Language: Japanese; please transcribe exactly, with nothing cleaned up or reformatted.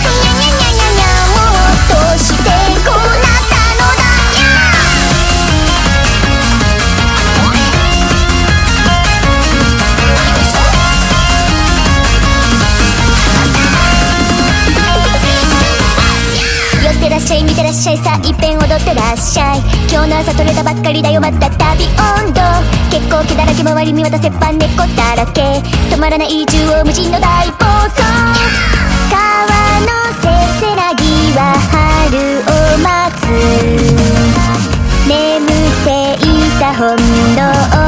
どうしてこうなったのだにゃ。寄ってらっしゃい見てらっしゃいさあいっぺん踊ってらっしゃい。今日の朝取れたばっかりだよまた旅温度。結構毛だらけ周り見渡せば猫だらけ。止まらない縦横無尽の大暴走。川のせせらぎは春を待つ。眠っていた本能